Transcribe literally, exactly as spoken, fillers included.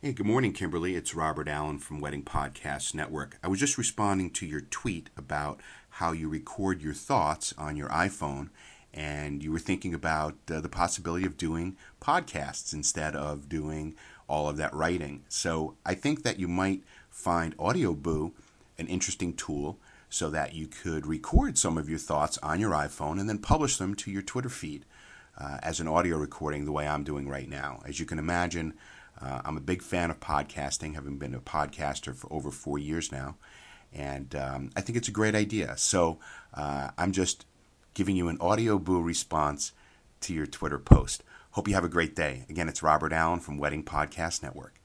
Hey, good morning, Kimberly. It's Robert Allen from Wedding Podcast Network. I was just responding to your tweet about how you record your thoughts on your iPhone, and you were thinking about uh, the possibility of doing podcasts instead of doing all of that writing. So I think that you might find AudioBoo an interesting tool so that you could record some of your thoughts on your iPhone and then publish them to your Twitter feed uh, as an audio recording the way I'm doing right now. As you can imagine, Uh, I'm a big fan of podcasting, having been a podcaster for over four years now, and um, I think it's a great idea. So uh, I'm just giving you an AudioBoo response to your Twitter post. Hope you have a great day. Again, it's Robert Allen from Wedding Podcast Network.